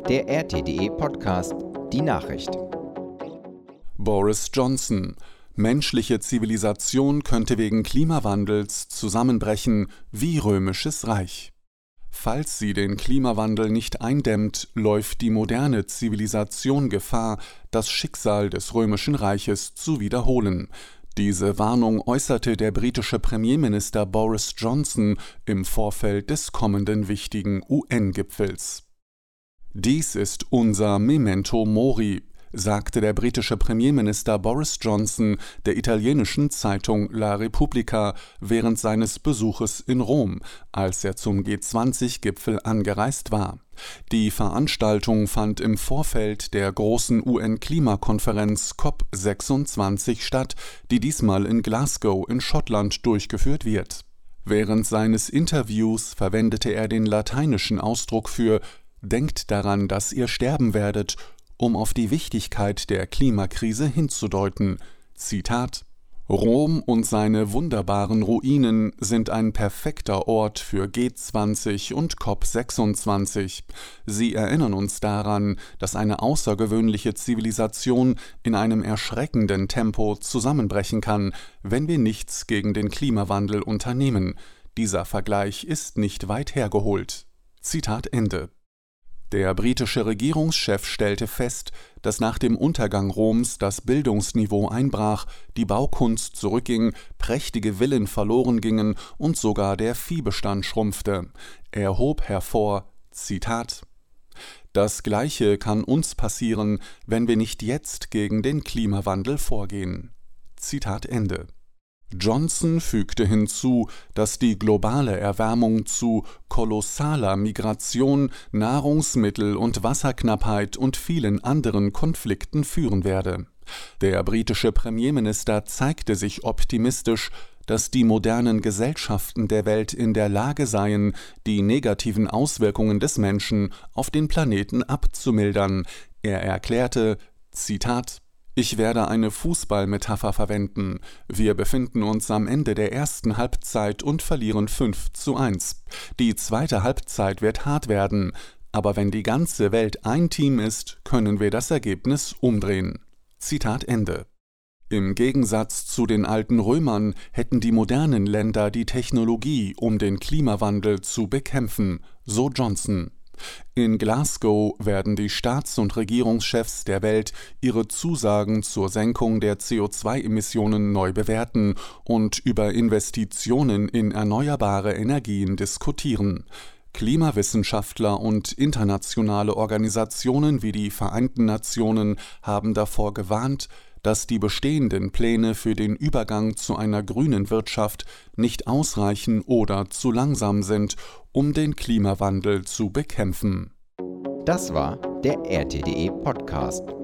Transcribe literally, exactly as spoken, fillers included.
der R T D E Podcast, die Nachricht. Boris Johnson: Menschliche Zivilisation könnte wegen Klimawandels zusammenbrechen wie Römisches Reich. Falls sie den Klimawandel nicht eindämmt, läuft die moderne Zivilisation Gefahr, das Schicksal des Römischen Reiches zu wiederholen. Diese Warnung äußerte der britische Premierminister Boris Johnson im Vorfeld des kommenden wichtigen U N-Gipfels. Dies ist unser Memento Mori, sagte der britische Premierminister Boris Johnson der italienischen Zeitung La Repubblica während seines Besuches in Rom, als er zum G zwanzig Gipfel angereist war. Die Veranstaltung fand im Vorfeld der großen U N-Klimakonferenz C O P sechsundzwanzig statt, die diesmal in Glasgow in Schottland durchgeführt wird. Während seines Interviews verwendete er den lateinischen Ausdruck für »Denkt daran, dass ihr sterben werdet«, um auf die Wichtigkeit der Klimakrise hinzudeuten. Zitat: Rom und seine wunderbaren Ruinen sind ein perfekter Ort für G zwanzig und C O P sechsundzwanzig. Sie erinnern uns daran, dass eine außergewöhnliche Zivilisation in einem erschreckenden Tempo zusammenbrechen kann, wenn wir nichts gegen den Klimawandel unternehmen. Dieser Vergleich ist nicht weit hergeholt. Zitat Ende. Der britische Regierungschef stellte fest, dass nach dem Untergang Roms das Bildungsniveau einbrach, die Baukunst zurückging, prächtige Villen verloren gingen und sogar der Viehbestand schrumpfte. Er hob hervor, Zitat: Das Gleiche kann uns passieren, wenn wir nicht jetzt gegen den Klimawandel vorgehen. Zitat Ende. Johnson fügte hinzu, dass die globale Erwärmung zu kolossaler Migration, Nahrungsmittel- und Wasserknappheit und vielen anderen Konflikten führen werde. Der britische Premierminister zeigte sich optimistisch, dass die modernen Gesellschaften der Welt in der Lage seien, die negativen Auswirkungen des Menschen auf den Planeten abzumildern. Er erklärte, Zitat: Ich werde eine Fußballmetapher verwenden. Wir befinden uns am Ende der ersten Halbzeit und verlieren fünf zu eins. Die zweite Halbzeit wird hart werden, aber wenn die ganze Welt ein Team ist, können wir das Ergebnis umdrehen. Zitat Ende. Im Gegensatz zu den alten Römern hätten die modernen Länder die Technologie, um den Klimawandel zu bekämpfen, so Johnson. In Glasgow werden die Staats- und Regierungschefs der Welt ihre Zusagen zur Senkung der C O zwei Emissionen neu bewerten und über Investitionen in erneuerbare Energien diskutieren. Klimawissenschaftler und internationale Organisationen wie die Vereinten Nationen haben davor gewarnt, dass die bestehenden Pläne für den Übergang zu einer grünen Wirtschaft nicht ausreichen oder zu langsam sind, um den Klimawandel zu bekämpfen. Das war der R T D E Podcast.